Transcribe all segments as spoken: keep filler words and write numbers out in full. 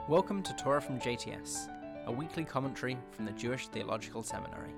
Welcome to Torah from J T S, a weekly commentary from the Jewish Theological Seminary.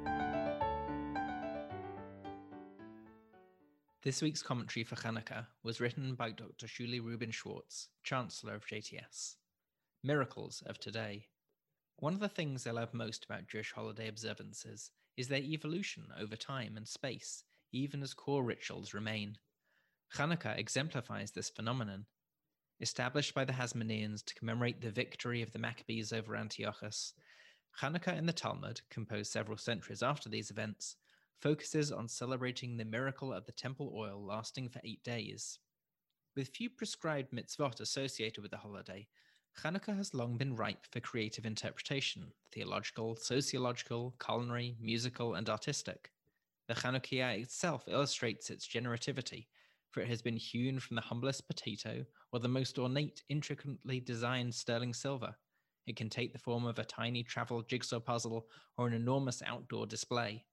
This week's commentary for Hanukkah was written by Doctor Shuli Rubin Schwartz, Chancellor of J T S. Miracles of Today. One of the things I love most about Jewish holiday observances is their evolution over time and space, even as core rituals remain. Hanukkah exemplifies this phenomenon. Established by the Hasmoneans to commemorate the victory of the Maccabees over Antiochus, Hanukkah in the Talmud, composed several centuries after these events, focuses on celebrating the miracle of the temple oil lasting for eight days. With few prescribed mitzvot associated with the holiday, Hanukkah has long been ripe for creative interpretation, theological, sociological, culinary, musical, and artistic. The Chanukiah itself illustrates its generativity, for it has been hewn from the humblest potato or the most ornate, intricately designed sterling silver. It can take the form of a tiny travel jigsaw puzzle or an enormous outdoor display.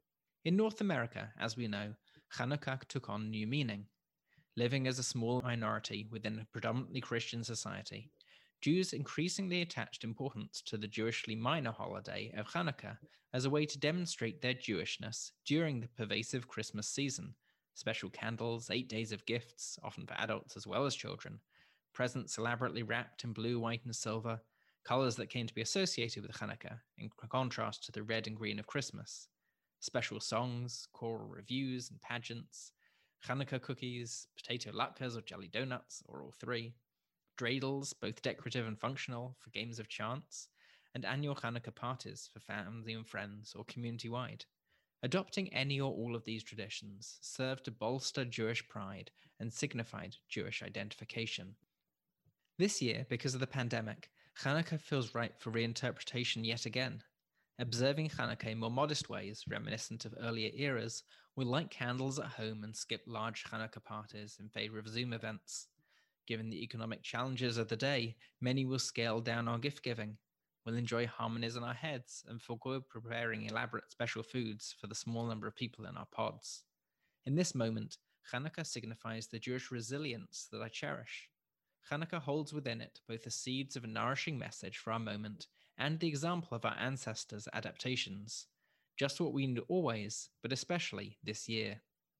In North America, as we know, Hanukkah took on new meaning. Living as a small minority within a predominantly Christian society, Jews increasingly attached importance to the Jewishly minor holiday of Hanukkah as a way to demonstrate their Jewishness during the pervasive Christmas season. Special candles, eight days of gifts, often for adults as well as children, presents elaborately wrapped in blue, white, and silver, colors that came to be associated with Hanukkah, in contrast to the red and green of Christmas. Special songs, choral reviews and pageants, Hanukkah cookies, potato latkes or jelly donuts, or all three, dreidels, both decorative and functional, for games of chance, and annual Hanukkah parties for family and friends or community-wide. Adopting any or all of these traditions served to bolster Jewish pride and signified Jewish identification. This year, because of the pandemic, Hanukkah feels ripe for reinterpretation yet again. Observing Hanukkah in more modest ways, reminiscent of earlier eras, will light candles at home and skip large Hanukkah parties in favor of Zoom events. Given the economic challenges of the day, many will scale down our gift giving. We'll enjoy harmonies in our heads and forego preparing elaborate special foods for the small number of people in our pods. In this moment, Hanukkah signifies the Jewish resilience that I cherish. Hanukkah holds within it both the seeds of a nourishing message for our moment and the example of our ancestors' adaptations. Just what we need always, but especially this year.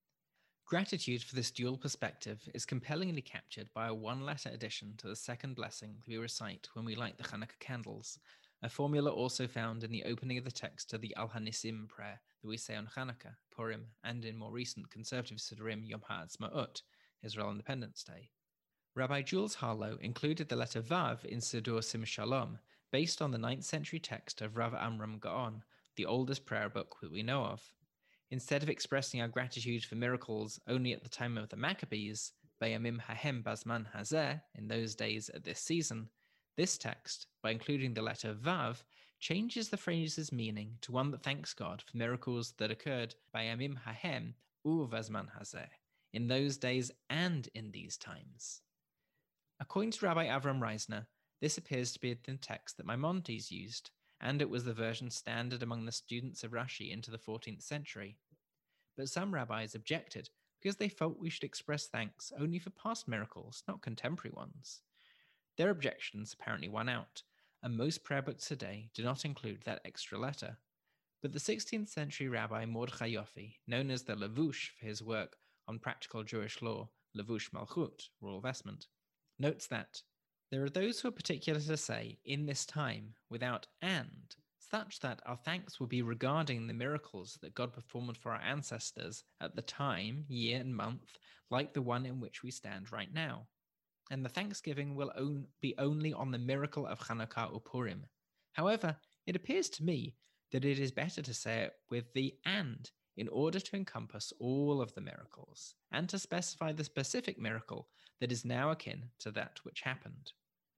Gratitude for this dual perspective is compellingly captured by a one-letter addition to the second blessing we recite when we light the Hanukkah candles, a formula also found in the opening of the text to the Al-Hanisim prayer that we say on Hanukkah, Purim, and in more recent conservative Siddurim Yom HaAtzmaut, Israel Independence Day. Rabbi Jules Harlow included the letter Vav in Siddur Sim Shalom, based on the ninth century text of Rav Amram Gaon, the oldest prayer book that we know of. Instead of expressing our gratitude for miracles only at the time of the Maccabees, Bayamim Hahem Bazman Hazeh, in those days at this season, this text, by including the letter Vav, changes the phrase's meaning to one that thanks God for miracles that occurred Bayamim Hahem U Bazman Hazeh, in those days and in these times. According to Rabbi Avram Reisner, this appears to be the text that Maimonides used, and it was the version standard among the students of Rashi into the fourteenth century. But some rabbis objected because they felt we should express thanks only for past miracles, not contemporary ones. Their objections apparently won out, and most prayer books today do not include that extra letter. But the sixteenth century rabbi Mordechai Yoffi, known as the Lavush for his work on practical Jewish law, Lavush Malchut, royal vestment, notes that there are those who are particular to say, in this time, without and, such that our thanks will be regarding the miracles that God performed for our ancestors at the time, year, and month, like the one in which we stand right now. And the thanksgiving will own, be only on the miracle of Hanukkah or Purim. However, it appears to me that it is better to say it with the and, in order to encompass all of the miracles, and to specify the specific miracle that is now akin to that which happened.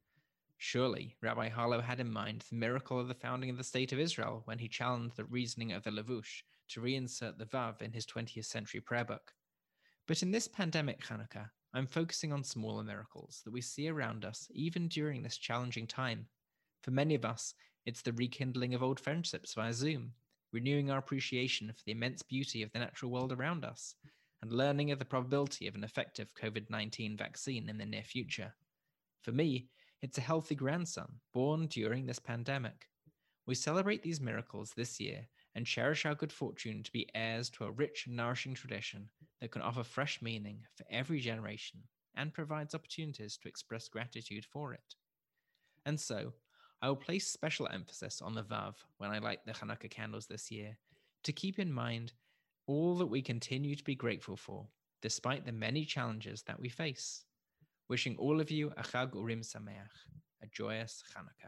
Surely, Rabbi Harlow had in mind the miracle of the founding of the State of Israel when he challenged the reasoning of the Lavush to reinsert the Vav in his twentieth century prayer book. But in this pandemic Hanukkah, I'm focusing on smaller miracles that we see around us even during this challenging time. For many of us, it's the rekindling of old friendships via Zoom, renewing our appreciation for the immense beauty of the natural world around us, and learning of the probability of an effective covid nineteen vaccine in the near future. For me, It's a healthy grandson born during this pandemic. We celebrate these miracles this year and cherish our good fortune to be heirs to a rich, nourishing tradition that can offer fresh meaning for every generation and provides opportunities to express gratitude for it. And so, I will place special emphasis on the Vav when I light the Hanukkah candles this year, to keep in mind all that we continue to be grateful for, despite the many challenges that we face. Wishing all of you a Chag Urim Sameach, a joyous Hanukkah.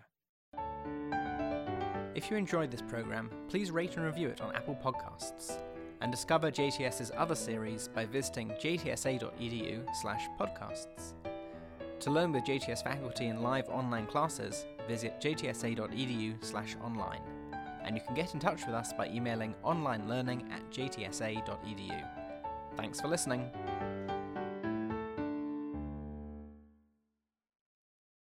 If you enjoyed this program, please rate and review it on Apple Podcasts, and discover J T S's other series by visiting jtsa.edu slash podcasts. To learn with J T S faculty in live online classes, visit jtsa.edu slash online. And you can get in touch with us by emailing onlinelearning at jtsa.edu. Thanks for listening.